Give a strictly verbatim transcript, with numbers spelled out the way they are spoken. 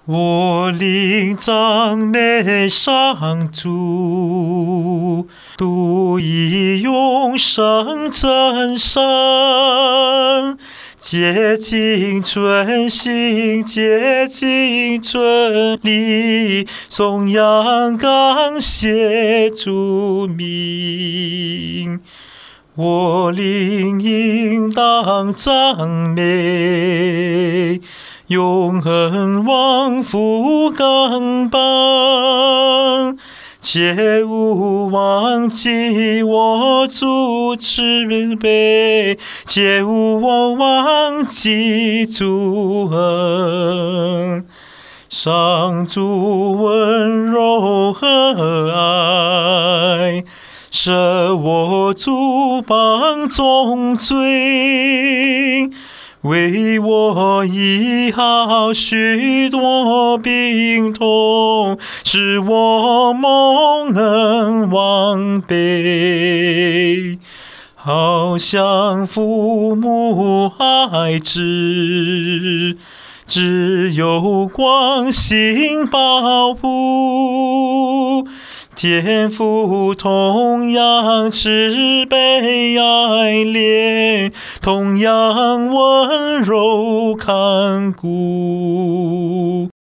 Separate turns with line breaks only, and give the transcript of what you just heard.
我灵赞美上主，独以永生真神，竭尽存心，竭尽存力，颂扬感谢主名。我灵应当赞美，永恒往复更本，切勿忘记我主慈悲，切勿忘记主恩。上主温柔和爱，赦我诸邦重罪，为我医好许多病痛，使我蒙恩忘悲，好像父母爱子，只有光心保护。天父同样慈悲爱怜，同样温柔看顾。